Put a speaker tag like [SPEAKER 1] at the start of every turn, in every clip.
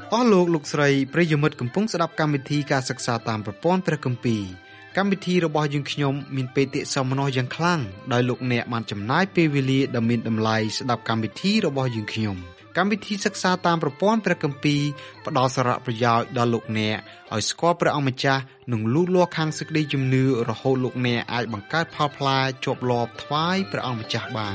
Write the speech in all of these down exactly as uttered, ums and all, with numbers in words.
[SPEAKER 1] អស់លោកលោកស្រីប្រិយមិត្តកំពុងស្ដាប់កម្មវិធីការសិក្សាតាមប្រព័ន្ធព្រះគម្ពីរកម្មវិធីរបស់យើងខ្ញុំមានបេតិសោមនស្សយ៉ាងខ្លាំងដោយលោកអ្នកបានចំណាយពេលវេលាដ៏មានតម្លៃស្ដាប់កម្មវិធីរបស់យើងខ្ញុំកម្មវិធីសិក្សាតាមប្រព័ន្ធព្រះគម្ពីរផ្ដល់សារៈប្រយោជន៍ដល់លោកអ្នកឲ្យស្គាល់ព្រះអង្គម្ចាស់និងលូតលាស់ខាងសេចក្តីជំនឿរហូតលោកអ្នកអាចបង្កើតផលផ្លែជាប់លាប់ថ្វាយព្រះអង្គម្ចាស់បាន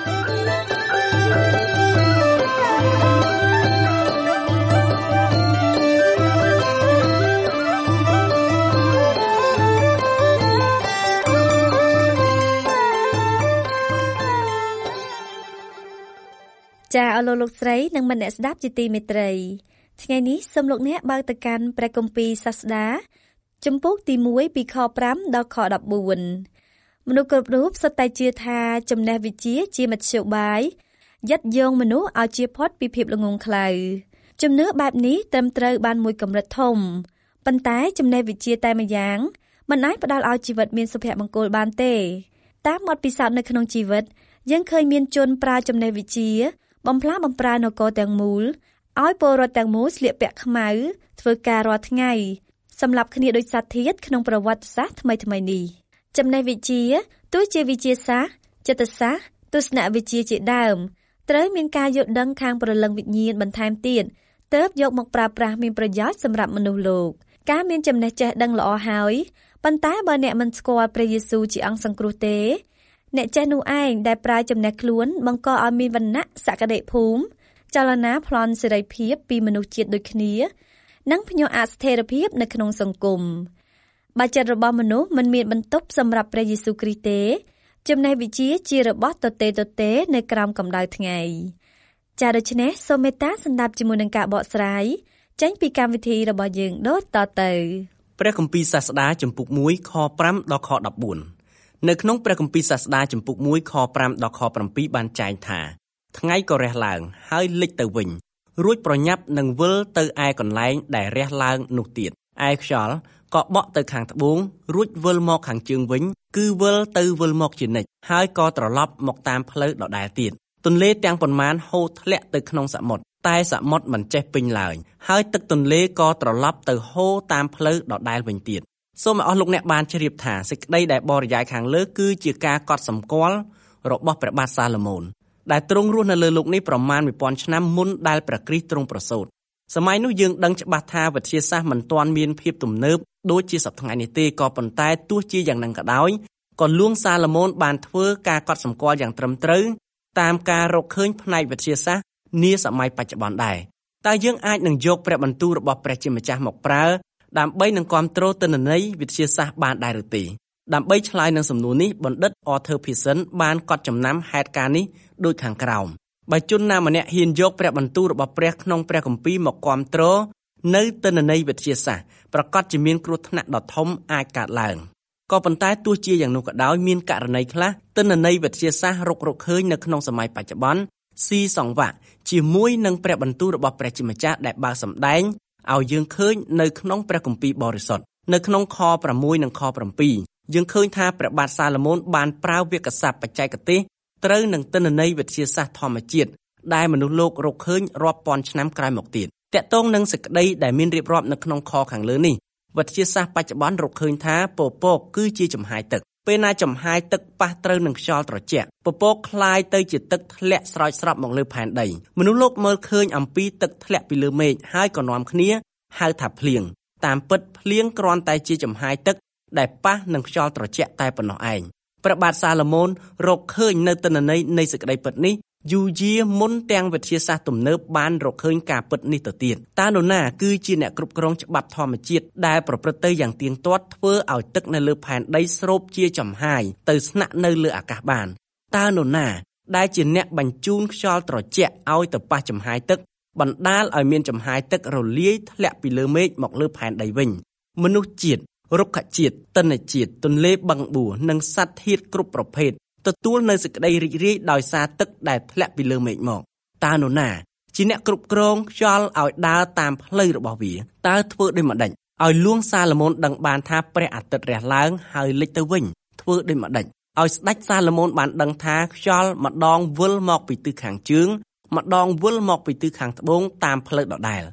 [SPEAKER 2] ចាអរលោកលោកស្រីនិងមនៈស្ដាប់ជាទីមេត្រីថ្ងៃនេះសូមលោកអ្នកបើកទៅកាន់ព្រះគម្ពីរសាស្តាជំពូកទីមួយពីខប្រាំដល់ខដប់បួនមនុស្សគ្រប់រូបសុទ្ធតែជឿថាចំណេះវិជ្ជាជាមធ្យោបាយยัดយងមនុស្សឲ្យជៀសផុតពីភាពល្ងងខ្លៅជំនឿបែបនេះត្រឹមត្រូវបានមួយកម្រិតធំប៉ុន្តែចំណេះវិជ្ជាតែម្យ៉ាងមិនអាចផ្ដល់ឲ្យជីវិតមានសុភមង្គលបានទេតាមបទពិសោធន៍នៅក្នុងជីវិតយើងឃើញមានជនប្រើចំណេះវិជ្ជាបំផ្លាស់បំប្រែនគរទាំងមូលឲ្យពលរដ្ឋទាំងមូលស្លៀកពាក់ខ្មៅធ្វើការរាល់ថ្ងៃសម្រាប់គ្នាដោយសត្វធាតុក្នុងប្រវត្តិសាស្ត្រថ្មីថ្មីនេះចំណេះវិជ្ជាទោះជាវិទ្យាសាស្ត្រចិត្តសាស្ត្រទស្សនវិជ្ជាជាដើមត្រូវមានការយល់ដឹងខាងព្រលឹងវិញ្ញាណបន្ថែមទៀតទើបយកមកប្រើប្រាស់មានប្រយោជន៍សម្រាប់មនុស្សលោកការមានចំណេះចេះដឹងល្អហើយប៉ុន្តែបើអ្នកមិនស្គាល់ព្រះយេស៊ូវជាអង្គសង្គ្រោះទេអ្នកចេះនោះឯងដែលប្រើចំណេះខ្លួនបង្កឲ្យមានវណ្ណៈសក្តិភូមិចលនាប្លន់សេរីភាពពីមនុស្សជាតិដូចគ្នានិងភ្ញាក់អស្ថិរភាពនៅក្នុងសង្គមបើចិត្តរបស់មនុស្សមិនមានបន្ទប់សម្រាប់ព្រះយេស៊ូវគ្រីស្ទទេចំណេះវិជ្ជាជារបស់ទទេទទេនៅក្រោមកម្ដៅថ្ងៃចា៎ដូច្នេះសូមមេត្តាស្ដាប់ជាមួយនឹងការបកស្រាយចេញពីកម្មវិធីរបស់យើងដូចតទៅ
[SPEAKER 3] ព្រះគម្ពីរសាស្តាជំពូកមួយខប្រាំដល់ខដប់បួននៅក្នុងព្រះគម្ពីរសាស្តាជំពូកមួយខប្រាំដល់ខប្រាំពីរបានចែងថាថ្ងៃក៏រះឡើងហើយលិចទៅវិញរួចប្រញាប់នឹងវិលទៅឯកន្លែងដែលរះឡើងនោះទៀតឯខ្យល់ក៏បក់ទៅខាងត្បូងរួចវិលមកខាងជើងវិញគឺវិលទៅវិលមកជានិច្ចហើយក៏ត្រឡប់មកតាមផ្លូវដដែលទៀតទន្លេទាំងប៉ុន្មានហូរធ្លាក់ទៅក្នុងសមុទ្រតែសមុទ្រមិនចេះពេញឡើយហើយទឹកទន្លេក៏ត្រឡប់ទៅហូរតាមផ្លូវដដែលវិញទៀតសូមឲ្យអស់លោកអ្នកបានជ្រាបថាសេចក្តីដែលបរិយាយខាងលើគឺជាការកត់សម្គាល់របស់ព្រះបាទសាឡូមោនដែលទ្រង់រស់នៅលើโลกនេះប្រមាណមួយពាន់ឆ្នាំមុនដែលព្រះគ្រីស្ទទ្រង់ប្រសូតសម័យនោះយើងដឹងច្បាស់ថាវិទ្យាសាស្ត្រមិនទាន់មានភាពទំនើបដូចជាសប្តាហ៍នេះទេក៏ប៉ុន្តែទោះជាយ៉ាងហ្នឹងក៏ដោយក៏លួងសាឡូមោនបានធ្វើការកត់សម្គាល់យ៉ាងត្រឹមត្រូវតាមការរកឃើញផ្នែកវិទ្យាសាស្ត្រនាសម័យបច្ចុប្បន្នដែរតើយើងអាចនឹងយកព្រះបន្ទូលរបស់ព្រះជាម្ចាស់មកប្រើដើម្បីនឹងគាំទ្រទិន្នន័យវិទ្យាសាស្ត្របានដែរឬទេដើម្បីឆ្លើយនឹងសំណួរនេះបណ្ឌិត Arthur Pearson បានកត់ចំណាំហេតុការណ៍នេះដូចខាងក្រោមបើជនណាម្នាក់ហ៊ានយកព្រះបន្ទូលរបស់ព្រះក្នុងព្រះគម្ពីរមកគាំទ្រនៅទិន្នន័យវិទ្យាសាស្ត្រប្រកាសជាមានគ្រោះថ្នាក់ដ៏ធំអាចកើតឡើងក៏ប៉ុន្តែទោះជាយ៉ាងនោះក៏ដោយមានករណីខ្លះទិន្នន័យវិទ្យាសាស្ត្ររករកឃើញនៅក្នុងសម័យបច្ចុប្បន្នស៊ីសង្វាក់ជាមួយនឹងព្រះបន្ទូលរបស់ព្រះជាម្ចាស់ដែលបើកសម្ដែងឲ្យយើងឃើញនៅក្នុងព្រះគម្ពីរបរិសុទ្ធនៅក្នុងខប្រាំមួយនិងខប្រាំពីរយើងឃើញថាព្រះបាទសាឡូមោនបានប្រើវាក្យសព្ទបច្ចេកទេសត្រូវនឹងទិន្នន័យវិទ្យាសាស្ត្រធម្មជាតិដែលមនុស្សលោករកឃើញរាប់ពាន់ឆ្នាំក្រោយមកទៀតតាក់ទងនឹងសេចក្តីដែលមានរៀបរាប់នៅក្នុងខខាងលើនេះវិទ្យាសាស្ត្របច្ចុប្បន្នរកឃើញថាពពកគឺជាចំហាយទឹកពេលណាចំហាយទឹកប៉ះត្រូវនឹងខ្យល់ត្រជាក់ពពកคล้ายទៅជាទឹកធ្លាក់ស្រោចស្រពមកលើផែនដីមនុស្សលោកមើលឃើញអំពីទឹកធ្លាក់ពីលើមេឃហើយក៏នាំគ្នាហៅថាភ្លៀងតាមពិតភ្លៀងគ្រាន់តែជាចំហាយទឹកដែលប៉ះនឹងខ្យល់ត្រជាក់តែប៉ុណ្ណោះឯងព្រះបាទសាឡូមោនរកឃើញនៅទិន្នន័យនៃសេចក្តីពិតនេះយូរយារមុនទាំងវិទ្យាសាស្ត្រទំនើបបានរកឃើញការពិតនេះទៅទៀតតើនរណាគឺជាអ្នកគ្រប់គ្រងច្បាប់ធម្មជាតិដែលប្រព្រឹត្តទៅយ៉ាងទៀងទាត់ធ្វើឲ្យទឹកនៅលើផែនដីស្រូបជាចំហាយទៅស្នាក់នៅលើអាកាសបានតើនរណាដែលជាអ្នកបញ្ជូនខ្យល់ត្រជាក់ឲ្យទៅប៉ះចំហាយទឹកបណ្ដាលឲ្យមានចំហាយទឹករលាយធ្លាក់ពីលើមេឃមកលើផែនដីវិញមនុស្សជាតិរុក្ខជាតិទិន្នជាតិទន្លេបឹងបួនិងសត្វធាតុគ្រប់ប្រភេទទទួលនៅសេចក្តីរីករាយដោយសារទឹកដែលធ្លាក់ពីលើមេឃមកតើនរណាជាអ្នកគ្រប់គ្រងខ្យល់ឲ្យដើរតាមផ្លូវរបស់វាតើធ្វើដូចម្ដេចឲ្យលួងសាឡូមោនដឹងបានថាព្រះអាទិត្យរះឡើងហើយលិចទៅវិញធ្វើដូចម្ដេចឲ្យស្ដេចសាឡូមោនបានដឹងថាខ្យល់ម្ដងវិលមកពីទិសខាងជើងម្ដងវិលមកពីទិសខាងត្បូងតាមផ្លូវដដែល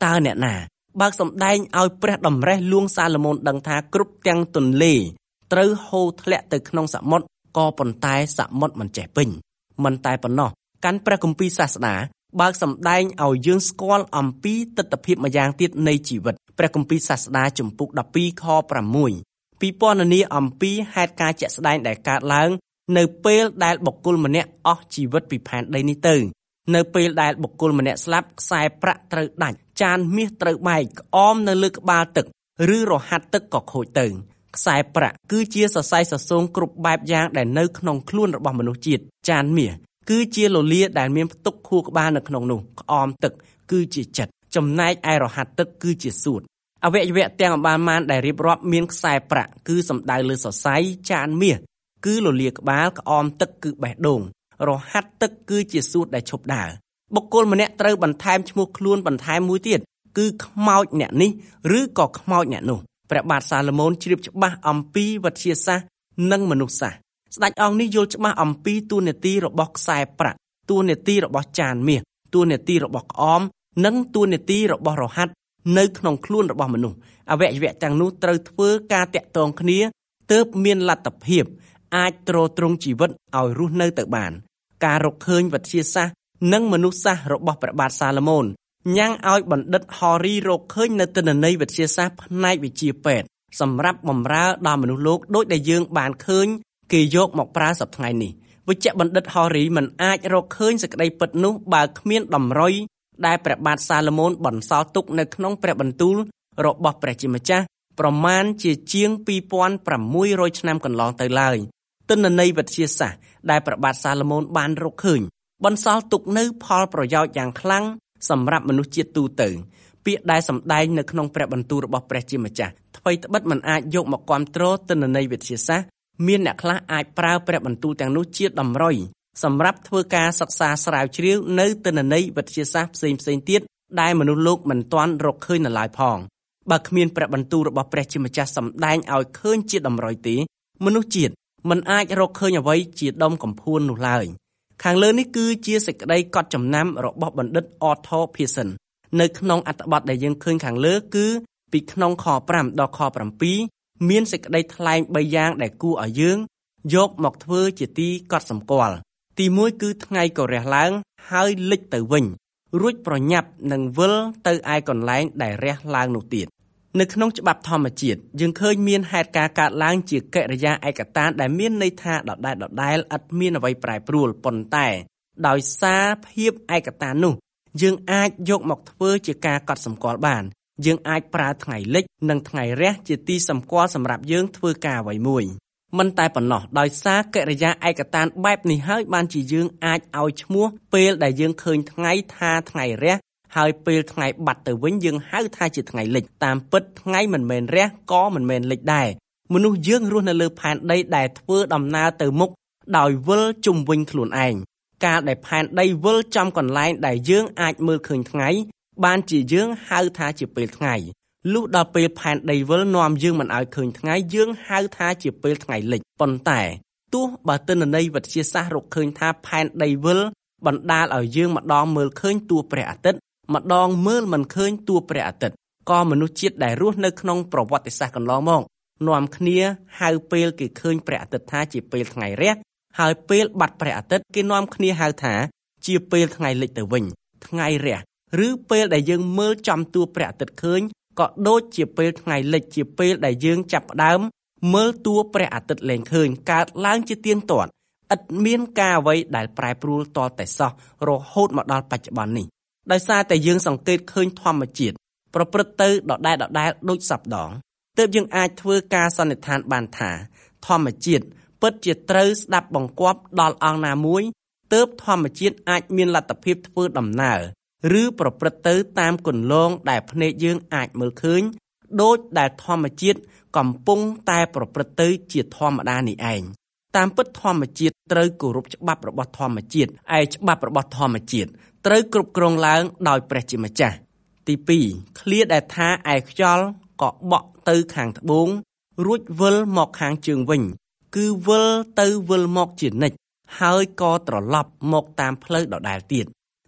[SPEAKER 3] តើអ្នកណាបើកសម្ដែងឲ្យព្រះតម្រេះលួងសាឡូមោនដឹងថាគ្រប់ទាំងទន្លេត្រូវហូរធ្លាក់ទៅក្នុងសមុទ្រក៏ប៉ុន្តែសមុទ្រមិនចេះពេញមិនតែប៉ុណ្ណោះកាន់ព្រះគម្ពីរសាស្តាបើកសម្ដែងឲ្យយើងស្គាល់អំពីទិដ្ឋភាពម្យ៉ាងទៀតនៃជីវិតព្រះគម្ពីរសាស្តាជំពូកដប់ពីរខប្រាំមួយ ពីពណ៌នាអំពីហេតុការណ៍ជាក់ស្ដែងដែលកើតឡើងនៅពេលដែលបុគ្គលម្នាក់អស់ជីវិតពីផែនដីនេះទៅនៅពេលដែលបុគ្គលម្នាក់ស្លាប់ខ្សែប្រាក់ត្រូវដាច់ចានមាសត្រូវបែកក្អមនៅលើក្បាលទឹកឬរហាត់ទឹកក៏ខូចទៅខ្សែប្រាក់គឺជាសរសៃសសូងគ្រប់បែបយ៉ាងដែលនៅក្នុងខ្លួនរបស់មនុស្សជាតិចានមាសគឺជាលលាដែលមានផ្ទុកខួរក្បាលនៅក្នុងនោះក្អមទឹកគឺជាចិត្តចំណែកឯរហាត់ទឹកគឺជាសួតអវយវៈទាំងអម្បាលម៉ានដែលរៀបរាប់មានខ្សែប្រាក់គឺសំដៅលើសរសៃចានមាសគឺលលាក្បាលក្អមទឹកគឺបេះដូងរហាត់ទឹកគឺជាសួតដែលឈប់ដើរបុគ្គលម្នាក់ត្រូវបន្ថែមឈ្មោះខ្លួនបន្ថែមមួយទៀតគឺខ្មោចអ្នកនេះឬក៏ខ្មោចអ្នកនោះព្រះបាទសាឡូមោនជ្រាបច្បាស់អំពីវិទ្យាសាស្ត្រនិងមនុស្សសាស្ត្រស្ដេចអង្គនេះយល់ច្បាស់អំពីតួនាទីរបស់ខ្សែប្រាក់តួនាទីរបស់ចានមាសតួនាទីរបស់ក្អមនិងតួនាទីរបស់រហាត់នៅក្នុងខ្លួនរបស់មនុស្សអវយវៈទាំងនោះត្រូវធ្វើការតាក់ទងគ្នាទើបមានលទ្ធភាពអាចទ្រទ្រង់ជីវិតឲ្យរស់នៅទៅបានការរកឃើញវិទ្យាសាស្ត្រនិងមនុស្សសាស្ត្ររបស់ព្រះបាទសាឡូមោនញ៉ាំងឲ្យបណ្ឌិតហូរីរកឃើញនៅទិន្នន័យវិទ្យាសាស្ត្រផ្នែកវិទ្យាពេទ្យសម្រាប់បម្រើដល់មនុស្សលោកដូចដែលយើងបានឃើញគេយកមកប្រើសប្តាហ៍ថ្ងៃនេះវិជ្ជបណ្ឌិតហូរីមិនអាចរកឃើញសេចក្តីពិតនោះបើគ្មានតម្រុយដែលព្រះបាទសាឡូមោនបន្សល់ទុកនៅក្នុងព្រះបន្ទូលរបស់ព្រះជាម្ចាស់ប្រមាណជាជាងពីរពាន់ប្រាំមួយរយឆ្នាំកន្លងទៅឡើយទិន្នន័យវិទ្យាសាស្ត្រដែលព្រះបាទសាឡូមោនបានរកឃើញបន្សល់ទុកនៅផលប្រយោជន៍យ៉ាងខ្លាំងសម្រាប់មនុស្សជាតិទូទៅពាក្យដែលសម្ដែងនៅក្នុងព្រះបន្ទូលរបស់ព្រះជាម្ចាស់ថ្មីត្បិតមិនអាចយកមកគាំទ្រទិន្នន័យវិទ្យាសាស្ត្រមានអ្នកខ្លះអាចប្រើព្រះបន្ទូលទាំងនោះជាតម្រុយសម្រាប់ធ្វើការសិក្សាស្រាវជ្រាវនៅទិន្នន័យវិទ្យាសាស្ត្រផ្សេងផ្សេងទៀតដែលមនុស្សលោកមិនទាន់រកឃើញនៅឡើយផងបើគ្មានព្រះបន្ទូលរបស់ព្រះជាម្ចាស់សម្ដែងឲ្យឃើញជាតម្រុយទេមនុស្សជាតិមិនអាចរកឃើញអ្វីជាដុំកំភួននោះឡើយខាងលើនេះគឺជាសេចក្តីកត់ចំណាំរបស់បណ្ឌិត Arthur Pearson នៅក្នុងអត្ថបទដែលយើងឃើញខាងលើគឺពីក្នុងខប្រាំដល់ខប្រាំពីរមានសេចក្តីថ្លែងបីយ៉ាងដែលគួរឲ្យយើងយកមកធ្វើជាទីកត់សម្គាល់ទីមួយគឺថ្ងៃក៏រះឡើងហើយលិចទៅវិញរួចប្រញាប់នឹងវិលទៅឯកន្លែងដែលរះឡើងនោះទៀតនៅក្នុងច្បាប់ធម្មជាតិយើងឃើញមានហេតុការណ៍កើតឡើងជាកិរិយាឯកតានដែលមានន័យថាដដែលដដែលឥតមានអ្វីប្រែប្រួលប៉ុន្តែដោយសារភាពឯកតាននោះយើងអាចយកមកធ្វើជាការកត់សម្គាល់បានយើងអាចប្រើថ្ងៃលិចនិងថ្ងៃរះជាទីសម្គាល់សម្រាប់យើងធ្វើការអ្វីមួយមិនតែប៉ុណ្ណោះដោយសារកិរិយាឯកតានបែបនេះហើយបានជាយើងអាចឲ្យឈ្មោះពេលដែលយើងឃើញថ្ងៃថាថ្ងៃរះហើយពេលថ្ងៃបាត់ទៅវិញយើងហៅថាជាថ្ងៃលិចតាមពិតថ្ងៃមិនមែនរះក៏មិនមែនលិចដែរមនុស្សយើងរស់នៅលើផែនដីដែលធ្វើដំណើរទៅមុខដោយវិលជុំវិញខ្លួនឯងកាលដែលផែនដីវិលចំកន្លែងដែលយើងអាចមើលឃើញថ្ងៃបានជាយើងហៅថាជាពេលថ្ងៃលុះដល់ពេលផែនដីវិលនាំយើងមិនឲ្យឃើញថ្ងៃយើងហៅថាជាពេលថ្ងៃលិចប៉ុន្តែទោះបើទិន្នន័យវិទ្យាសាស្ត្ររកឃើញថាផែនដីវិលបណ្ដាលឲ្យយើងម្ដងមើលឃើញតួព្រះអាទិត្យម្ដងមើលមិនឃើញតួព្រះអាទិត្យក៏មនុស្សជាតិដែលរស់នៅក្នុងប្រវត្តិសាស្ត្រកន្លងមកនាំគ្នាហៅពេលគេឃើញព្រះអាទិត្យថាជាពេលថ្ងៃរះហើយពេលបាត់ព្រះអាទិត្យគេនាំគ្នាហៅថាជាពេលថ្ងៃលិចទៅវិញថ្ងៃរះឬពេលដែលយើងមើលចំតួព្រះអាទិត្យឃើញក៏ដូចជាពេលថ្ងៃលិចជាពេលដែលយើងចាប់ផ្ដើមមើលតួព្រះអាទិត្យលែងឃើញកើតឡើងជាទៀងទាត់ឥតមានការអ្វីដែលប្រែប្រួលតតែសោះរហូតមកដល់បច្ចុប្បន្ននេះដោយសារតែយើងសង្កេតឃើញធម្មជាតិប្រព្រឹត្តទៅដដែលដដែលដូចសពដងទើបយើងអាចធ្វើការសន្និដ្ឋានបានថាធម្មជាតិពិតជាត្រូវស្ដាប់បង្គាប់ដល់អង្គណាមួយទើបធម្មជាតិអាចមានលទ្ធភាពធ្វើដំណើរឬប្រព្រឹត្តទៅតាមគន្លងដែលភ្នែកយើងអាចមើលឃើញដូចដែលធម្មជាតិកំពុងតែប្រព្រឹត្តទៅជាធម្មតានេះឯងតាមពិតធម្មជាតិត្រូវគោរពច្បាប់របស់ធម្មជាតិឯច្បាប់របស់ធម្មជាតិត្រូវគ្រប់គ្រងឡើងដោយព្រះជាម្ចាស់ទីពីរឃ្លាដែលថាឯខ្យល់ក៏បក់ទៅខាងត្បូងរួចវិលមកខាងជើងវិញគឺវិលទៅវិលមកជានិច្ចហើយក៏ត្រឡប់មកតាមផ្លូវដដែលទៀត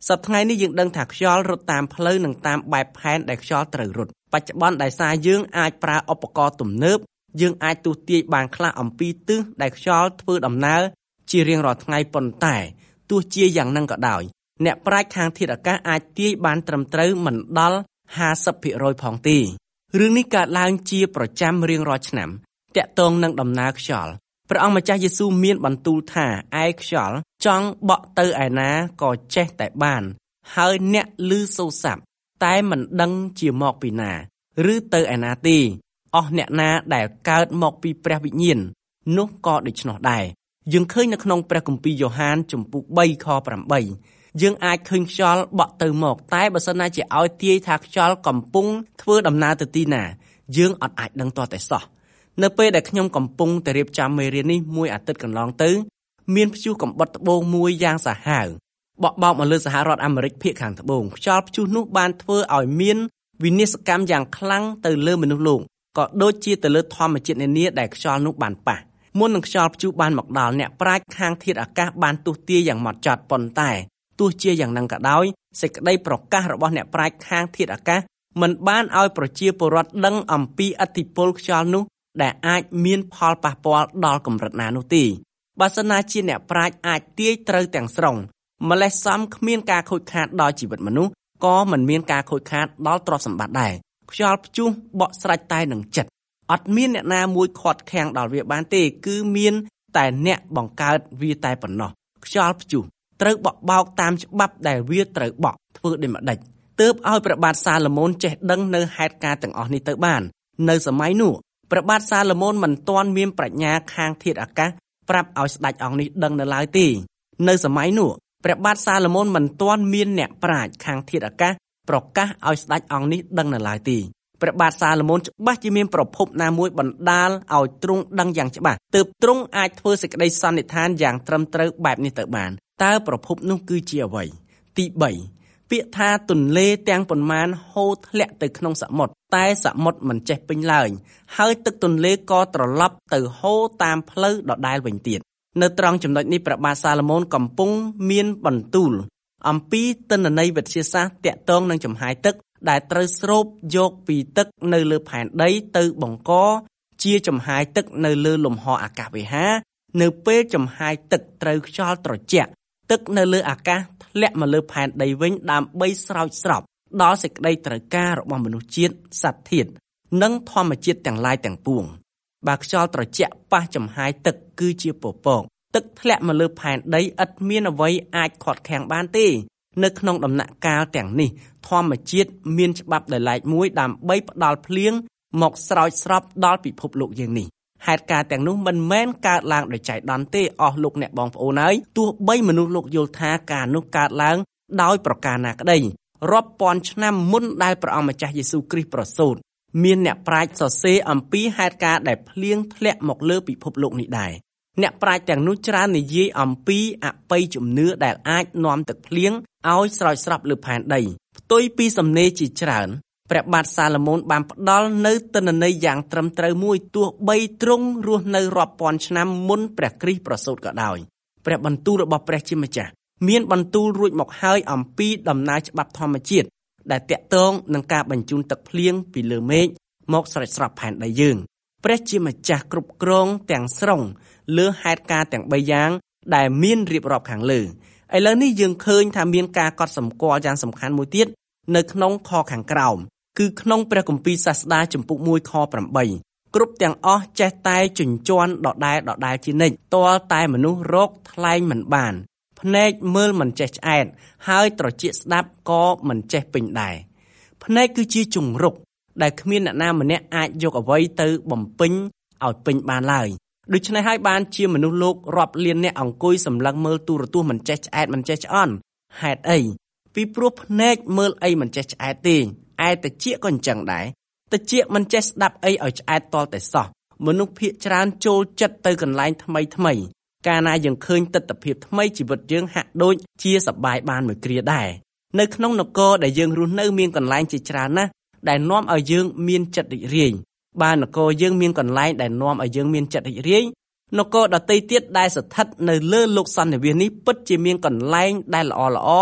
[SPEAKER 3] សប្តាហ៍ថ្ងៃនេះយើងដឹងថាខ្យល់រត់តាមផ្លូវនិងតាមបែបផែនដែលខ្យល់ត្រូវរត់បច្ចុប្បន្នដោយសារយើងអាចប្រើឧបករណ៍ទំនើបយើងអាចទស្សន៍ទាយបានខ្លះអំពីទិសដែលខ្យល់ធ្វើដំណើរជារៀងរាល់ថ្ងៃប៉ុន្តែទោះជាយ៉ាងហ្នឹងក៏ដោយអ្នកប្រាជ្ញខាងធាតុអាកាសអាចទាយបានត្រឹមត្រូវមិនដល់ ห้าสิบភាគរយ ផងទេរឿងនេះកើតឡើងជាប្រចាំរៀងរាល់ឆ្នាំតាក់ទងនឹងដំណើរខ្យល់ព្រះអង្គម្ចាស់យេស៊ូវមានបន្ទូលថាឯខ្យល់ចង់បក់ទៅឯណាក៏ចេះតែបានហើយអ្នកឮសូរស័ព្ទតែមិនដឹងជាមកពីណាឬទៅឯណាទេអស់អ្នកណាដែលកើតមកពីព្រះវិញ្ញាណនោះក៏ដូច្នោះដែរយើងឃើញនៅក្នុងព្រះគម្ពីរយ៉ូហានជំពូក 3 ខ 8 យើងអាចឃើញខ្យល់បក់ទៅមកតែបើសិនណាជាឲ្យទាយថាខ្យល់កំពុងធ្វើដំណើរទៅទីណាយើងអត់អាចដឹងទាល់តែសោះនៅពេលដែលខ្ញុំកំពុងតែរៀបចំមេរៀននេះមួយអាទិត្យកន្លងទៅមានព្យុះកំបុតត្បូងមួយយ៉ាងសាហាវបក់បោកមកលើសហរដ្ឋអាមេរិកភាគខាងត្បូងខ្យល់ព្យុះនោះបានធ្វើឲ្យមានវិនាសកម្មយ៉ាងខ្លាំងទៅលើមនុស្សលោកក៏ដូចជាទៅលើធម្មជាតិនានាដែលខ្យល់នោះបានប៉ះមុននឹងខ្យល់ព្យុះបានមកដល់អ្នកប្រាជ្ញខាងធាតុអាកាសបានទស្សន៍ទាយយ៉ាងហ្មត់ចត់ប៉ុន្តែទោះជាយ៉ាងហ្នឹងក៏ដោយសេចក្តីប្រកាសរបស់អ្នកប្រាជ្ញខាងធាតុអាកាសមិនបានឲ្យប្រជាពលរដ្ឋដឹងអំពីឥទ្ធិពលខ្យល់នោះដែលអាចមានផលប៉ះពាល់ដល់កម្រិតណានោះទេបើសិនណាជាអ្នកប្រាជ្ញអាចទាយត្រូវទាំងស្រុងម្លេះសំគ្មានការខូចខាតដល់ជីវិតមនុស្សក៏មិនមានការខូចខាតដល់ទ្រព្យសម្បត្តិដែរខ្យល់ព្យុះបក់ស្រាច់តែនឹងចិត្តអត់មានអ្នកណាមួយខាត់ខាំងដល់វាបានទេគឺមានតែអ្នកបង្កើតវាតែប៉ុណ្ណោះខ្យល់ព្យុះត្រូវបក់បោកតាមច្បាប់ដែលវាត្រូវបក់ធ្វើដូចម្ដេចទើបឲ្យព្រះបាទសាឡូមោនចេះដឹងនៅហេតុការណ៍ទាំងអស់នេះទៅបាននៅសម័យនោះព្រះបាទសាឡូមោនមិនទាន់មានប្រាជ្ញាខាងធាតុអាកាសប្រាប់ឲ្យស្ដេចអង្គនេះដឹងនៅឡើយទេនៅសម័យនោះព្រះបាទសាឡូមោនមិនទាន់មានអ្នកប្រាជ្ញខាងធាតុអាកាសប្រកាសឲ្យស្ដេចអង្គនេះដឹងនៅឡើយទេព្រះបាទសាឡូមោនច្បាស់ជាមានប្រភពណាមួយបណ្ដាលឲ្យទ្រង់ដឹងយ៉ាងច្បាស់ទើបទ្រង់អាចធ្វើសេចក្តីសន្និដ្ឋានយ៉ាងត្រឹមត្រូវបែបនេះទៅបានតើប្រភពនោះគឺជាអ្វីទីបីពាក្យថាទន្លេទាំងប៉ុន្មានហូរធ្លាក់ទៅក្នុងសមុទ្រតែសមុទ្រមិនចេះពេញឡើយហើយទឹកទន្លេក៏ត្រឡប់ទៅហូរតាមផ្លូវដដែលវិញទៀតនៅត្រង់ចំណុចនេះព្រះបាទសាឡូមោនកំពុងមានបន្ទូលអំពីទិន្នន័យវិទ្យាសាស្ត្រតាក់ទងនឹងចំហាយទឹកដែលត្រូវស្រូបយកពីទឹកនៅលើផែនដីទៅបង្កជាចំហាយទឹកនៅលើលំហអាកាសវិហារនៅពេលចំហាយទឹកត្រូវខ្យល់ត្រជាក់ទឹកនៅលើអាកាសធ្លាក់មកលើផែនដីវិញដើម្បីស្រោចស្រពដល់សេចក្តីត្រូវការរបស់មនុស្សជាតិសត្វធាតុនិងធម្មជាតិទាំងឡាយទាំងពួងបើខ្យល់ត្រជាក់ប៉ះចំហាយទឹកគឺជាពពកទឹកធ្លាក់មកលើផែនដីឥតមានអ្វីអាចខាត់ខាំងបានទេនៅក្នុងដំណាក់កាលទាំងនេះធម្មជាតិមានច្បាប់ដែលឡែកមួយដើម្បីផ្ដល់ភ្លៀងមកស្រោចស្រពដល់ពិភពលោកយើងនេះហេតុការណ៍ទាំងនោះមិនមែនកើតឡើងដោយចៃដន្យទេអស់លោកអ្នកបងប្អូនហើយទោះបីមនុស្សលោកយល់ថាការនោះកើតឡើងដោយប្រការណាក្តីរាប់ពាន់ឆ្នាំមុនដែលព្រះអង្គម្ចាស់យេស៊ូវគ្រីស្ទប្រសូតមានអ្នកប្រាជ្ញសរសេរអំពីហេតុការណ៍ដែលភ្លៀងធ្លាក់មកលើពិភពលោកនេះដែរអ្នកប្រាជ្ញទាំងនោះច្រើននិយាយអំពីអបិយជំនឿដែលអាចនាំទឹកភ្លៀងឲ្យស្រោចស្រពលើផែនដីផ្ទុយពីសំណេរជាច្រើនព្រះបាទសាឡូមោនបានផ្ដល់នៅទិន្នន័យយ៉ាងត្រឹមត្រូវមួយទោះបីទ្រង់រស់នៅរាប់ពាន់ឆ្នាំមុនព្រះគ្រីស្ទប្រសូតក៏ដោយព្រះបន្ទូលរបស់ព្រះជាម្ចាស់មានបន្ទូលរួចមកហើយអំពីដំណើរច្បាប់ធម្មជាតិដែលតាក់ទងនឹងការបញ្ជូនទឹកភ្លៀងពីលើមេឃមកស្រោចស្រពផែនដីយើងព្រះជាម្ចាស់គ្រប់គ្រងទាំងស្រុងលើហេតុការណ៍ទាំងបីយ៉ាងដែលមានរៀបរាប់ខាងលើឥឡូវនេះយើងឃើញថាមានការកត់សម្គាល់យ៉ាងសំខាន់មួយទៀតនៅក្នុងខខាងក្រោមគឺក្នុងព្រះគម្ពីរសាស្តាចំពុក មួយ ខ 8គ្រប់ទាំងអស់ចេះតែជញ្ជាន់ដដែលដដែលជានិច្ចទាល់តែមនុស្សរកថ្លែងមិនបានភ្នែកមើលមិនចេះឆ្អែតហើយត្រចៀកស្ដាប់ក៏មិនចេះពេញដែរភ្នែកគឺជាជង្រុកដែលគ្មានអ្នកណាម្នាក់អាចយកអ្វីទៅបំពេញឲ្យពេញបានឡើយដូច្នេះហើយបានជាមនុស្សលោករាប់លានអ្នកអង្គុយសម្លឹងមើលទូរទស្សន៍មិនចេះឆ្អែតមិនចេះឆ្អន់ហេតុអីពីព្រោះភ្នែកមើលអីមិនចេះឆ្អែតទេឯតិចក៏អញ្ចឹងដែរតិចមិនចេះស្ដាប់អីឲ្យឆ្អែតតលតែសោះមនុស្សភាគច្រើនចូលចិត្តទៅកន្លែងថ្មីថ្មីកាលណាយើងឃើញទិដ្ឋភាពថ្មីជីវិតយើងហាក់ដូចជាសប្បាយបានមួយគ្រាដែរនៅក្នុងនគរដែលយើងរស់នៅមានកន្លែងជាច្រើនណាស់ដែលនាំឲ្យយើងមានចិត្តរីករាយបើនគរយើងមានកន្លែងដែលនាំឲ្យយើងមានចិត្តរីករាយនគរដទៃទៀតដែលស្ថិតនៅលើលោកសន្និវាសនេះពិតជាមានកន្លែងដែលល្អល្អ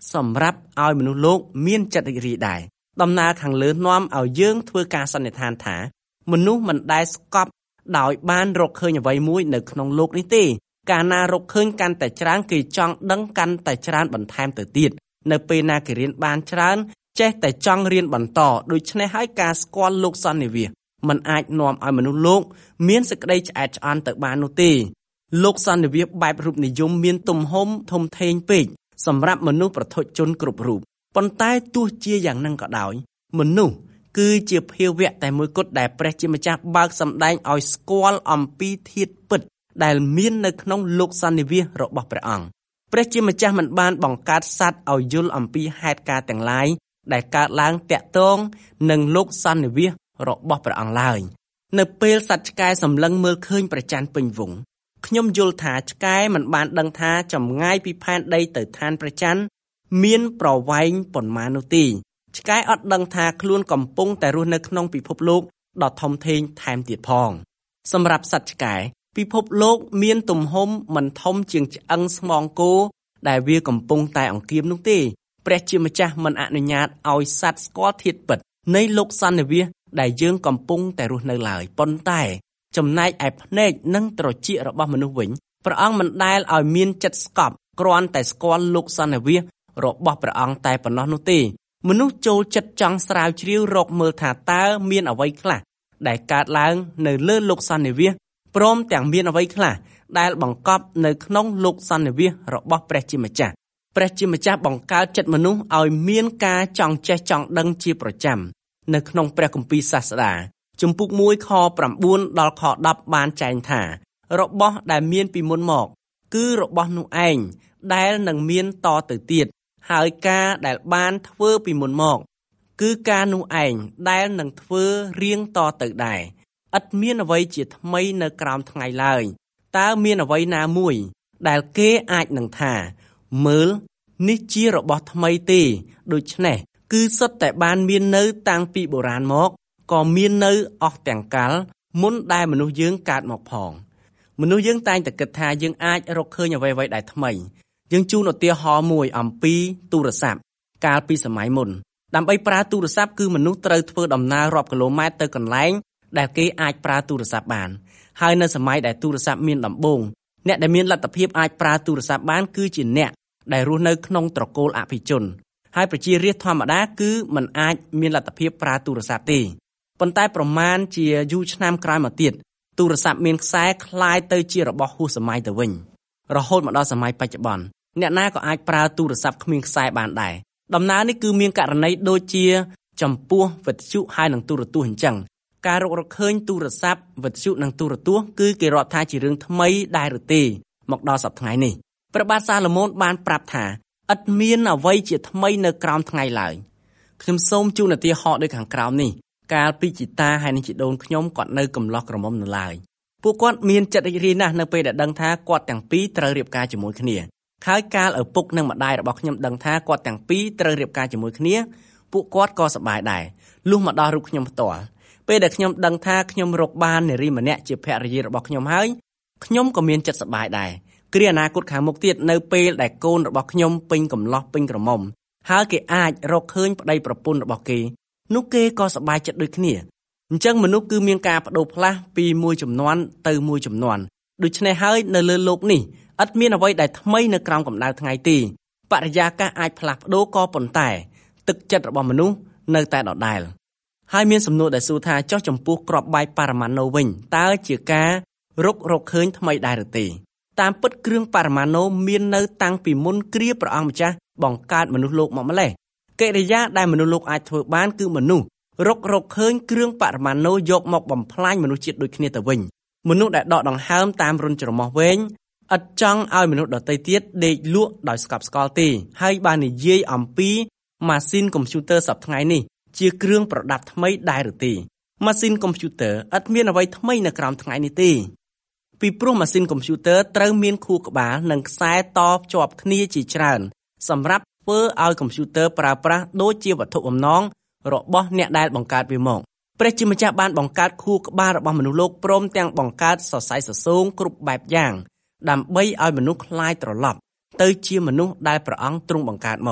[SPEAKER 3] សម្រាប់ឲ្យមនុស្សលោកមានចិត្តរីករាយដែរដំណើរខាងលើនាំឲ្យយើងធ្វើការសន្និដ្ឋានថាមនុស្សមិនដែលស្កប់ដោយបានរកឃើញអ្វីមួយនៅក្នុងโลกនេះទេកាលណារកឃើញកាន់តែច្រើនគេចង់ដឹងកាន់តែច្រើនបន្ថែមទៅទៀតនៅពេលណាគេរៀនបានច្រើនចេះតែចង់រៀនបន្តដូច្នេះហើយការស្គាល់លោកសន្និវាសมันអាចនាំឲ្យមនុស្សលោកមានសេចក្តីឆ្អែតឆ្អន់ទៅបាននោះទេលោកសន្និវាសបែបរូបនិយមមានទំហំធំធេងពេកសម្រាប់មនុស្សប្រថុជនគ្រប់រូបប៉ុន្តែទោះជាយ៉ាងហ្នឹងក៏ដោយមនុស្សគឺជាភាវៈតែមួយគត់ដែលព្រះជាម្ចាស់បើកសម្ដែងឲ្យស្គាល់អំពីធាតុពិតដែលមាននៅក្នុងលោកសន្និវាសរបស់ព្រះអង្គព្រះជាម្ចាស់មិនបានបង្កើតសត្វឲ្យយល់អំពីហេតុការណ៍ទាំងឡាយដែលកើតឡើងតាក់ទងនឹងលោកសន្និវាសរបស់ព្រះអង្គឡើយនៅពេលសត្វឆ្កែសម្លឹងមើលឃើញព្រះច័ន្ទពេញវង្សខ្ញុំយល់ថាឆ្កែមិនបានដឹងថាចម្ងាយពីផែនដីទៅឋានព្រះច័ន្ទមានប្រវែងប៉ុន្មាននោះទេឆ្កែអត់ដឹងថាខ្លួនកំពុងតែរស់នៅក្នុងពិភពលោកដ៏ធំធេងថែមទៀតផងសម្រាប់សត្វឆ្កែពិភពលោកមានទំហំមិនធំជាងឆ្អឹងស្មងគោដែលវាកំពុងតែអង្គៀមនោះទេព្រះជាម្ចាស់មិនអនុញ្ញាតឲ្យសត្វស្គាល់ធាតុពិតនៃលោកសន្និវាសដែលយើងកំពុងតែរស់នៅឡើយប៉ុន្តែចំណែកឯភ្នែកនិងត្រចៀករបស់មនុស្សវិញព្រះអង្គមិនដែលឲ្យមានចិត្តស្កប់គ្រាន់តែស្គាល់លោកសន្និវាសរបស់ព្រះអង្គតែប៉ុណ្ណោះនោះទេមនុស្សចូលចិត្តចង់ស្រាវជ្រាវរកមើលថាតើមានអ្វីខ្លះដែលកើតឡើងនៅលើលោកសន្និវាសព្រមទាំងមានអ្វីខ្លះដែលបង្កប់នៅក្នុងលោកសន្និវាសរបស់ព្រះជាម្ចាស់ព្រះជាម្ចាស់បង្កើតចិត្តមនុស្សឲ្យមានការចង់ចេះចង់ដឹងជាប្រចាំនៅក្នុងព្រះគម្ពីរសាស្តាជំពូកមួយខប្រាំបួនដល់ខដប់បានចែងថារបស់ដែលមានពីមុនមកគឺរបស់នោះឯងដែលនឹងមានតទៅទៀតហើយការដែលបានធ្វើពីមុនមកគឺការនោះឯងដែលនឹងធ្វើរៀងតទៅដែរឥតមានអ្វីជាថ្មីនៅក្រោមថ្ងៃឡើយតើមានអ្វីណាមួយដែលគេអាចនឹងថាមើលនេះជារបស់ថ្មីទេដូច្នេះគឺសុទ្ធតែបានមាននៅតាំងពីបុរាណមកក៏មាននៅអស់ទាំងកាលមុនដែលមនុស្សយើងកើតមកផងមនុស្សយើងតែងតែគិតថាយើងអាចរកឃើញអ្វីៗដែលថ្មីយើងជូនឧទាហរណ៍មួយអំពីទូរស័ព្ទកាលពីសម័យមុនដើម្បីប្រើទូរស័ព្ទគឺមនុស្សត្រូវធ្វើដំណើររាប់គីឡូម៉ែត្រទៅកន្លែងដែលគេអាចប្រើទូរស័ព្ទបានហើយនៅសម័យដែលទូរស័ព្ទមានដំបូងអ្នកដែលមានលទ្ធភាពអាចប្រើទូរស័ព្ទបានគឺជាអ្នកដែលរស់នៅក្នុងត្រកូលអភិជនហើយប្រជារាស្ត្រធម្មតាគឺមិនអាចមានលទ្ធភាពប្រើទូរស័ព្ទទេប៉ុន្តែប្រមាណជាយូរឆ្នាំក្រោយមកទៀតទូរស័ព្ទមានខ្សែคล้ายទៅជារបស់ហួសសម័យទៅវិញរហូតមកដល់សម័យបច្ចុប្បន្នអ្នកណាក៏អាចប្រើទូរស័ព្ទគ្មានខ្សែបានដែរដំណើរនេះគឺមានករណីដូចជាចំពោះវិទ្យុហើយនិងទូរទស្សន៍អញ្ចឹងការរករកឃើញទូរស័ព្ទវិទ្យុនិងទូរទស្សន៍គឺគេរាប់ថាជារឿងថ្មីដែរឬទេមកដល់សប្តាហ៍ថ្ងៃនេះព្រះបាទសាឡូមោនបានប្រាប់ថាឥតមានអ្វីជាថ្មីនៅក្រោមថ្ងៃឡើយខ្ញុំសូមជូនឧទាហរណ៍ដូចខាងក្រោមនេះកាលពីជីតាហើយនិងជីដូនខ្ញុំគាត់នៅកំឡោះក្រមុំនៅឡើយពួកគាត់មានចិត្តរីករាយណាស់នៅពេលដែលដឹងថាគាត់ទាំងពីរត្រូវរៀបការជាមួយគ្នាហើយកាលឪពុកនិងម្ដាយរបស់ខ្ញុំដឹងថាគាត់ទាំងពីរត្រូវរៀបការជាមួយគ្នាពួកគាត់ក៏សប្បាយដែរលុះមកដល់រូបខ្ញុំផ្ទាល់ពេលដែលខ្ញុំដឹងថាខ្ញុំរកបាននារីម្នាក់ជាភរិយារបស់ខ្ញុំហើយខ្ញុំក៏មានចិត្តសប្បាយដែរគ្រាអនាគតខាងមុខទៀតនៅពេលដែលកូនរបស់ខ្ញុំពេញកំឡោះពេញក្រមុំហើយគេអាចរកឃើញប្តីប្រពន្ធរបស់គេនោះគេក៏សប្បាយចិត្តដូចគ្នាអញ្ចឹងមនុស្សគឺមានការបដូរផ្លាស់ពីមួយជំនាន់ទៅមួយជំនាន់ដូច្នេះហើយនៅលើโลกនេះឥតមានអ្វីដែលថ្មីនៅក្រោមកម្ដៅថ្ងៃទេបរិយាកាសអាចផ្លាស់ប្ដូរក៏ប៉ុន្តែទឹកចិត្តរបស់មនុស្សនៅតែដដែលហើយមានសំណួរដែលសួរថាចុះចំពោះគ្រាប់បែកបរមាណូវិញតើជាការរករកឃើញថ្មីដែរឬទេតាមពិតគ្រឿងបរមាណូមាននៅតាំងពីមុនគ្រាព្រះអង្គម្ចាស់បង្កើតមនុស្សលោកម្លេះកិរិយាដែលមនុស្សលោកអាចធ្វើបានគឺមនុស្សរករកឃើញគ្រឿងបរមាណូយកមកបំផ្លាញមនុស្សជាតិដូចគ្នាទៅវិញមនុស្សដែលដកដង្ហើមតាមរុនច្រមុះវែងឥតចង់ឲ្យមនុស្សដទៃទៀតដេកលក់ដោយស្កប់ស្កល់ទេហើយបាននិយាយអំពីម៉ាស៊ីនកុំព្យូទ័រសប្តាហ៍ថ្ងៃនេះជាគ្រឿងប្រដាប់ថ្មីដែរឬទេម៉ាស៊ីនកុំព្យូទ័រឥតមានអ្វីថ្មីនៅក្រោមថ្ងៃនេះទេពីព្រោះម៉ាស៊ីនកុំព្យូទ័រត្រូវមានខួរក្បាលនិងខ្សែតភ្ជាប់គ្នាជាច្រើនសម្រាប់ធ្វើឲ្យកុំព្យូទ័រប្រើប្រាស់ដូចជាវត្ថុបំណងរបស់អ្នកដែលបង្កើតវាមកព្រះជាម្ចាស់បានបង្កើតខួរក្បាលរបស់មនុស្សលោកព្រមទាំងបង្កើតសរសៃសសូងគ្រប់បែបយ៉ាងដើម្បីឲ្យមនុស្សคล้ายត្រឡប់ទៅជាមនុស្សដែលព្រះអង្គទ្រង់បង្កើតមក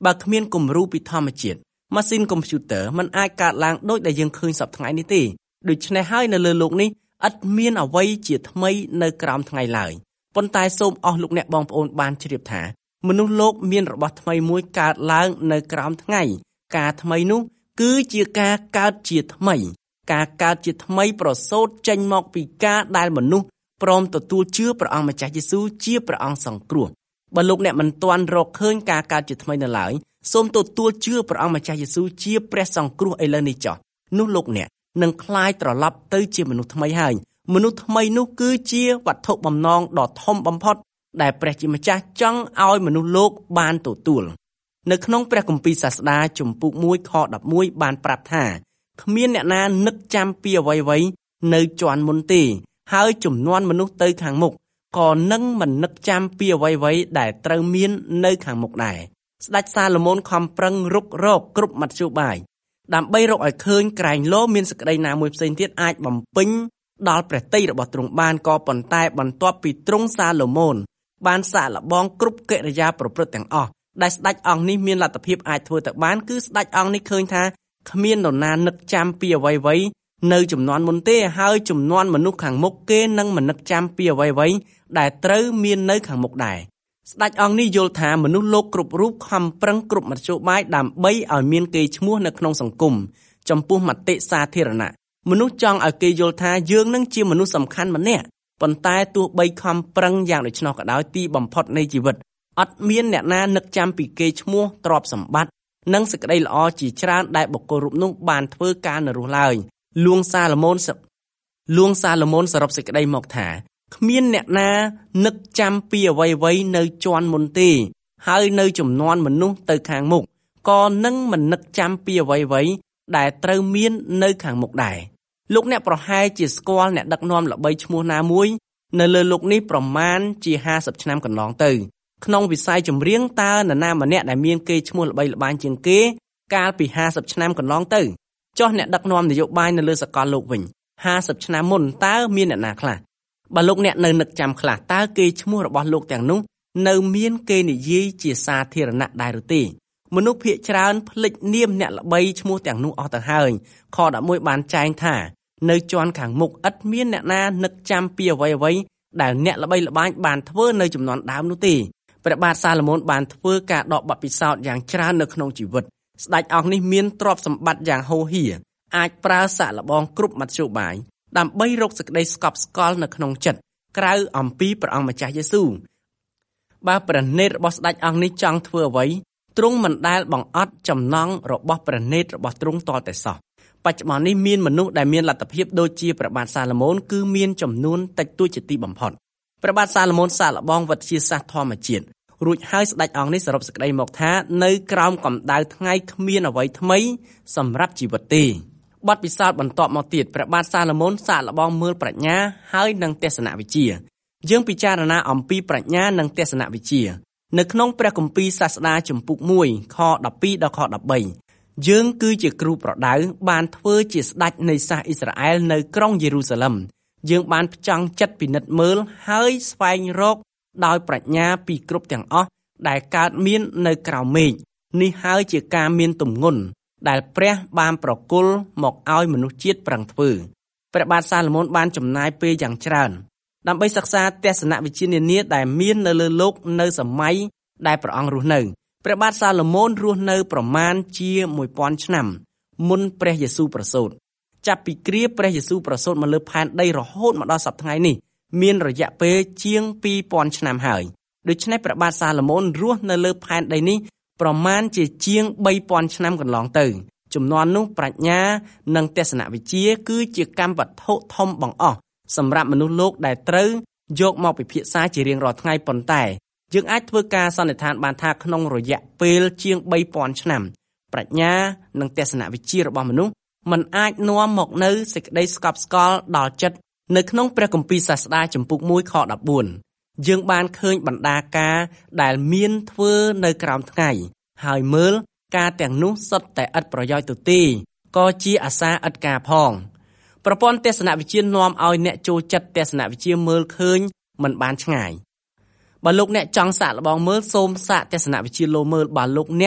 [SPEAKER 3] បើគ្មានគំរូពីធម្មជាតិម៉ាស៊ីនកុំព្យូទ័រมันអាចកើតឡើងដូចដែលយើងឃើញសពថ្ងៃនេះទេដូច្នេះហើយនៅលើโลกនេះឥតមានអ្វីជាថ្មីនៅក្រោមថ្ងៃឡើយប៉ុន្តែសូមអស់លោកអ្នកបងប្អូនបានជ្រាបថាមនុស្សលោកមានរបស់ថ្មីមួយកើតឡើងនៅក្រោមថ្ងៃការថ្មីនោះគឺជាការកើតជាថ្មីការកើតជាថ្មីប្រសូតចេញមកពីការដែលមនុស្សព្រមទទួលជឿព្រះអង្គម្ចាស់យេស៊ូវជាព្រះអង្គសង្គ្រោះបើលោកអ្នកមិនទាន់រកឃើញការកើតជាថ្មីនៅឡើយសូមទទួលជឿព្រះអង្គម្ចាស់យេស៊ូវជាព្រះសង្គ្រោះឥឡូវនេះចុះនោះលោកអ្នកនឹងក្លាយត្រឡប់ទៅជាមនុស្សថ្មីហើយមនុស្សថ្មីនោះគឺជាវត្ថុបំណងដ៏ធំបំផុតដែលព្រះជាម្ចាស់ចង់ឲ្យមនុស្សលោកបានទទួលនៅក្នុងព្រះគម្ពីរសាស្តាជំពូកមួយខដប់មួយបានប្រាប់ថាគ្មានអ្នកណានឹកចាំពីអ្វីៗនៅជាន់មុនទេហើយចំនួនមនុស្សទៅខាងមុខក៏នឹងមិននឹកចាំពីអ្វីៗដែលត្រូវមាននៅខាងមុខដែរស្ដេចសាឡូមោនខំប្រឹងរុករកគ្រប់មធ្យោបាយដើម្បីរកឲ្យឃើញក្រែងលោមានសេចក្តីណាមួយផ្សេងទៀតអាចបំពេញដល់ព្រះតីរបស់ទ្រង់បានក៏ប៉ុន្តែបន្ទាប់ពីទ្រង់សាឡូមោនបានសាកល្បងគ្រប់កិរិយាប្រព្រឹត្តទាំងអស់ដែលស្ដេចអង្គនេះមានលទ្ធភាពអាចធ្វើទៅបានគឺស្ដេចអង្គនេះឃើញថាគ្មាននរណានឹកចាំពីអ្វីៗនៅចំនួនមុនទេហើយចំនួនមនុស្សខាងមុខគេនឹងមិននឹកចាំពីអ្វីៗដែលត្រូវមាននៅខាងមុខដែរស្ដេចអង្គនេះយល់ថាមនុស្សលោកគ្រប់រូបខំប្រឹងគ្រប់មធ្យោបាយដើម្បីឲ្យមានកេរ្តិ៍ឈ្មោះនៅក្នុងសង្គមចំពោះមតិសាធារណៈមនុស្សចង់ឲ្យគេយល់ថាយើងនឹងជាមនុស្សសំខាន់ម្នាក់ប៉ុន្តែទោះបីខំប្រឹងយ៉ាងដូច្នោះក៏ដោយទីបំផុតនៃជីវិតអត់មានអ្នកណានឹកចាំពីកេរ្តិ៍ឈ្មោះទ្រព្យសម្បត្តិនិងសេចក្តីល្អជាច្រើនដែលបុគ្គលរូបនោះបានធ្វើការនៅរស់ឡើយលួងសាឡូមោនលួងសាឡូមោនសរុបសេចក្តីមកថាគ្មានអ្នកណានឹកចាំពីអ្វីៗនៅជាន់មុនទេហើយនៅចំនួនមនុស្សទៅខាងមុខក៏នឹងមិននឹកចាំពីអ្វីៗដែលត្រូវមាននៅខាងមុខដែរលោកអ្នកប្រហែលជាស្គាល់អ្នកដឹកនាំល្បីឈ្មោះណាមួយនៅលើលោកនេះប្រមាណជាห้าสิบឆ្នាំកន្លងទៅក្នុងវិស័យចម្រៀងតើនរណាម្នាក់ដែលមានកេរ្តិ៍ឈ្មោះល្បីល្បាញជាងគេកាលពីห้าสิบឆ្នាំកន្លងទៅចុះអ្នកដឹកនាំនយោបាយនៅលើសកលលោកវិញห้าสิบឆ្នាំមុនតើមានអ្នកណាខ្លះបើលោកអ្នកនៅនឹកចាំខ្លះតើកេរ្តិ៍ឈ្មោះរបស់លោកទាំងនោះនៅមានគេនិយាយជាសាធារណៈដែរឬទេមនុស្សភាគច្រើនភ្លេចនាមអ្នកល្បីឈ្មោះទាំងនោះអស់ទៅហើយខដប់មួយបានចែងថានៅជាន់ខាងមុខឥតមានអ្នកណានឹកចាំពីអ្វីៗដែលអ្នកល្បីល្បាញបានធ្វើនៅចំនួនដើមនោះទេព្រះបាទសាឡូមោនបានធ្វើការដកបទពិសោធន៍យ៉ាងច្រើននៅក្នុងជីវិតស្ដេចអង្គនេះមានទ្រព្យសម្បត្តិយ៉ាងហូរហៀរអាចប្រើសាកល្បងគ្រប់មធ្យោបាយដើម្បីរកសេចក្តីស្កប់ស្កល់នៅក្នុងចិត្តក្រៅអំពីព្រះអង្គម្ចាស់យេស៊ូវបើព្រះនេតរបស់ស្ដេចអង្គនេះចង់ធ្វើអ្វីទ្រង់មិនដែលបង្អត់ចំណង់របស់ព្រះនេតរបស់ទ្រង់តតែសោះបច្ចុប្បន្ននេះមានមនុស្សដែលមានលទ្ធភាពដូចជាព្រះបាទសាឡូមោនគឺមានចំនួនតិចតួចជាទីបំផុតព្រះបាទសាឡូមោនសាកល្បងវិទ្យាសាស្ត្រធម្មជាតិរួចហើយស្ដេចអង្គនេះសរុបសេចក្តីមកថានៅក្រោមកម្ដៅថ្ងៃគ្មានអ្វីថ្មីសម្រាប់ជីវិតទេបទពិសោធន៍បន្ទាប់មកទៀតព្រះបាទសាឡូមោនសាកល្បងមើលប្រាជ្ញាហើយនឹងទស្សនវិជ្ជាយើងពិចារណាអំពីប្រាជ្ញានិងទស្សនវិជ្ជានៅក្នុងព្រះគម្ពីរសាស្តាជំពូកមួយខដប់ពីរដល់ខដប់បីយើងគឺជាគ្រូប្រដៅបានធ្វើជាស្ដេចនៃសាសអ៊ីស្រាអែលនៅក្រុងយេរូសាឡឹមយើងបានផ្ចង់ចិត្តពិនិត្យមើលហើយស្វែងរកដោយប្រាជ្ញាពីគ្រប់ទាំងអស់ដែលកើតមាននៅក្រៅមេឃនេះហើយជាការមានទម្ងន់ដែលព្រះបានប្រគល់មកឲ្យមនុស្សជាតិប្រឹងធ្វើព្រះបាទសាឡូមោនបានចំណាយពេលយ៉ាងច្រើនដើម្បីសិក្សាទស្សនវិជ្ជានានាដែលមាននៅលើលោកនៅសម័យដែលព្រះអង្គរស់នៅព្រះបាទសាឡូមោនរស់នៅប្រមាណជាមួយពាន់ឆ្នាំមុនព្រះយេស៊ូវប្រសូតចាប់ពីគ្រាព្រះយេស៊ូវប្រសូតមកលើផែនដីរហូតមកដល់សព្វថ្ងៃនេះមានរយៈពេលជាងពីរពាន់ឆ្នាំហើយដូច្នេះព្រះបាទសាឡូមោនរស់នៅលើផែនដីនេះប្រមាណជាជាងបីពាន់ឆ្នាំកន្លងទៅចំនួននោះប្រាជ្ញានិងទស្សនវិជ្ជាគឺជាកម្មវត្ថុធំបង្អស់សម្រាប់មនុស្សលោកដែលត្រូវយកមកពិភាក្សាជារៀងរាល់ថ្ងៃប៉ុន្តែយើងអាចធ្វើការសន្និដ្ឋានបានថាក្នុងរយៈពេលជាងបីពាន់ឆ្នាំប្រាជ្ញានិងទស្សនវិជ្ជារបស់មនុស្សมันអាចនាំមកនៅសេចក្តីស្កប់ស្កល់ដល់ចិត្តនៅក្នុងព្រះគម្ពីរសាស្តាជំពូកមួយខដប់បួនយើងបានឃើញបណ្ដាការដែលមានធ្វើនៅក្រោមថ្ងៃហើយមើលការទាំងនោះសុទ្ធតែឥតប្រយោជន៍ទៅទេក៏ជាអាសាឥតការផងប្រព័ន្ធទស្សនវិជ្ជានាំឲ្យអ្នកចូលចិត្តទស្សនវិជ្ជាមើលឃើញមិនបានឆ្ងាយបើលោកអ្នកចង់សាកល្បងមើលសូមសាកទស្សនវិជ្ជាលោមើលបើលោកអ្នក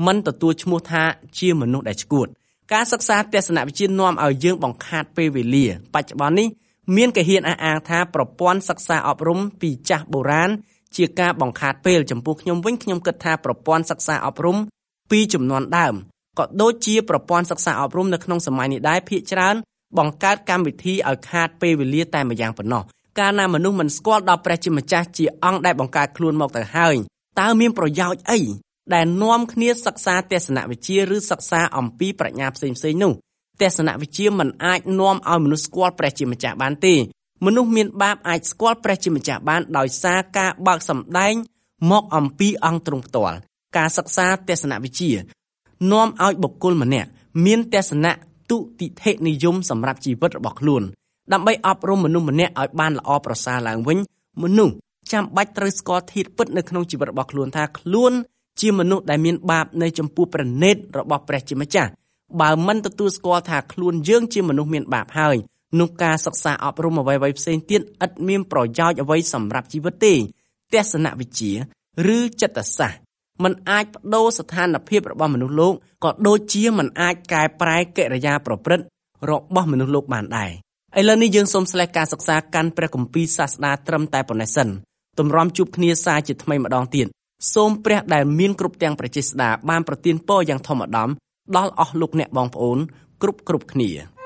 [SPEAKER 3] មិនទទួលឈ្មោះថាជាមនុស្សដែលឆ្កួតការសិក្សាទស្សនវិជ្ជានាំឲ្យយើងបង្ខាត់ពេលវេលាបច្ចុប្បន្ននេះមានគេហ៊ានអះអាងថាប្រព័ន្ធសិក្សាអប់រំពីចាស់បុរាណជាការបង្ខាត់ពេលចំពោះខ្ញុំវិញខ្ញុំគិតថាប្រព័ន្ធសិក្សាអប់រំពីជំនាន់ដើមក៏ដូចជាប្រព័ន្ធសិក្សាអប់រំនៅក្នុងសម័យនេះដែរភាគច្រើនបង្កើតកម្មវិធីឲ្យខាតពេលវេលាតែម្យ៉ាងប៉ុណ្ណោះកាលណាមនុស្សមិនស្គាល់ដល់ព្រះជាម្ចាស់ជាអង្គដែលបង្កើតខ្លួនមកទៅហើយតើមានប្រយោជន៍អីដែលនាំគ្នាសិក្សាទស្សនវិជ្ជាឬសិក្សាអំពីប្រាជ្ញាផ្សេងៗនោះទស្សនវិជ្ជាមិនអាចនាំឲ្យមនុស្សស្គាល់ព្រះជាម្ចាស់បានទេមនុស្សមានបាបអាចស្គាល់ព្រះជាម្ចាស់បានដោយសារការបើកសម្ដែងមកអំពីអង្គទ្រង់ផ្ទាល់ការសិក្សាទស្សនវិជ្ជានាំឲ្យបុគ្គលម្នាក់មានទស្សនៈទុតិធិនិយមសម្រាប់ជីវិតរបស់ខ្លួនដើម្បីអប់រំមនុស្សម្នាក់ឲ្យបានល្អប្រសើរឡើងវិញមនុស្សចាំបាច់ត្រូវស្គាល់ធាតុពិតនៅក្នុងជីវិតរបស់ខ្លួនថាខ្លួនជាមនុស្សដែលមានបាបនៅចំពោះព្រះនេតរបស់ព្រះជាម្ចាស់បើមិនទទួលស្គាល់ថាខ្លួនយើងជាមនុស្សមានបាបហើយនោះការសិក្សាអប់រំអ្វីៗផ្សេងទៀតឥតមានប្រយោជន៍អ្វីសម្រាប់ជីវិតទេទស្សនវិជ្ជាឬចិត្តសាស្ត្រมันអាចបដូរស្ថានភាពរបស់មនុស្សលោកក៏ដូចជាมันអាចកែប្រែកិរិយាប្រព្រឹត្តរបស់មនុស្សលោកបានដែរឥឡូវនេះយើងសូមស្លេះការសិក្សាកាន់ព្រះគម្ពីរសាស្តាត្រឹមតែប៉ុណ្ណេះសិនទម្រាំជួបគ្នាសាជាថ្មីម្ដងទៀតសូមព្រះដែលមានគ្រប់ទាំងព្រះចេស្តាបានប្រទានពរយ៉ាងធំឧត្តមដល់អស់លោកអ្នកបងប្អូនគ្រប់គ្រប់គ្នា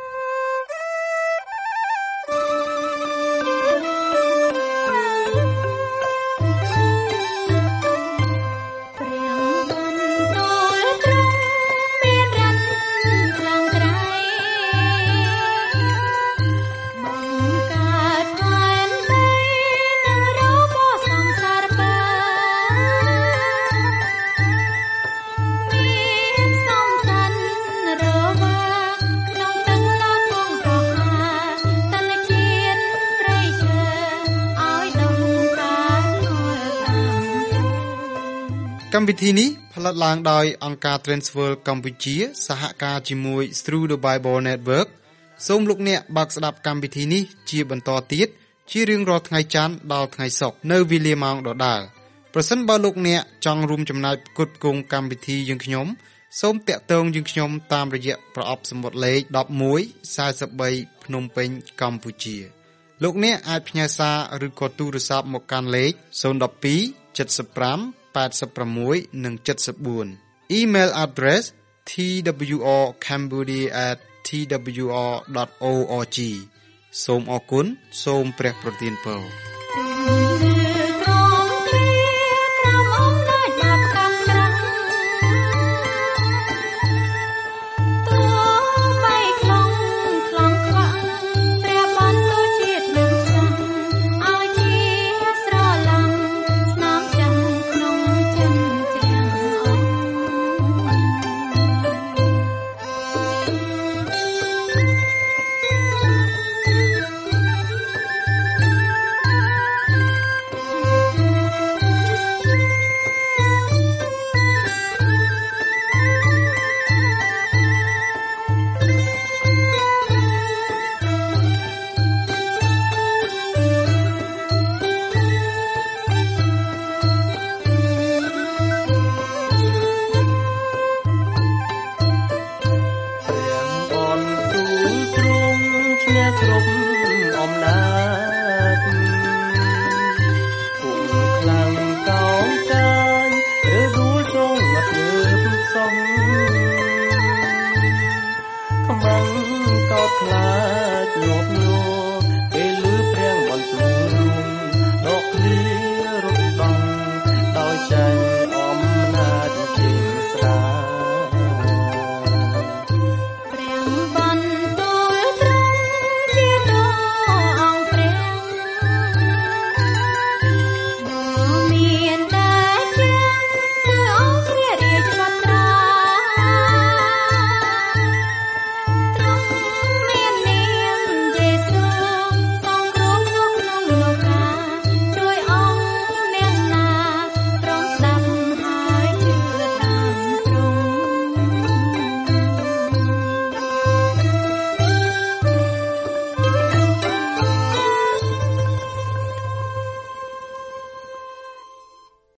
[SPEAKER 1] កម្មវិធីនេះផលិតឡើងដោយអង្គការ Transworld កម្ពុជាសហការជាមួយ Through the Bible Network សូមលោកអ្នកបើកស្ដាប់កម្មវិធីនេះជាបន្តទៀតជារៀងរាល់ថ្ងៃច័ន្ទដល់ថ្ងៃសុក្រនៅវេលាម៉ោងដដែលប្រសិនបើលោកអ្នកចង់រួមចំណែកផ្គត់ផ្គង់កម្មវិធីយើងខ្ញុំសូមតាក់ទងយើងខ្ញុំតាមរយៈប្រអប់សំបុត្រលេខដប់មួយ សែនបី ភ្នំពេញកម្ពុជាលោកអ្នកអាចផ្ញើសារឬក៏ទូរស័ព្ទមកកាន់លេខศูนย์ หนึ่ง สอง เจ็ด ห้า แปด หก និង เจ็ด สี่ Email address t w r cambodia at t w r dot org សូមអរគុណសូមព្រះប្រទានពរ
[SPEAKER 3] គ្រប់អំណាច